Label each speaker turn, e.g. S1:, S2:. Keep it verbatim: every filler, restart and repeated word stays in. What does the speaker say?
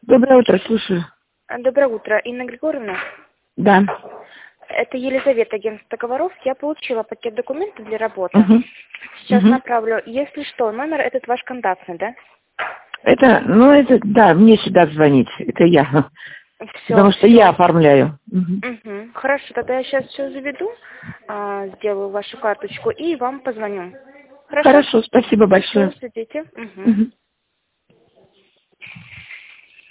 S1: Доброе утро, слушаю.
S2: Доброе утро, Инна Григорьевна.
S1: Да.
S2: Это Елизавета, агентство договоров. Я получила пакет документов для работы.
S1: Угу.
S2: Сейчас
S1: Угу.
S2: направлю. Если что, номер этот ваш контактный, да?
S1: Это, ну это, да, мне сюда звонить. Это я.
S2: Все,
S1: Потому что
S2: все.
S1: я оформляю. Угу.
S2: Угу. Хорошо, тогда я сейчас все заведу, а, сделаю вашу карточку и вам позвоню. Хорошо?
S1: Хорошо, спасибо большое.
S2: Все, сидите. Угу.
S1: Угу.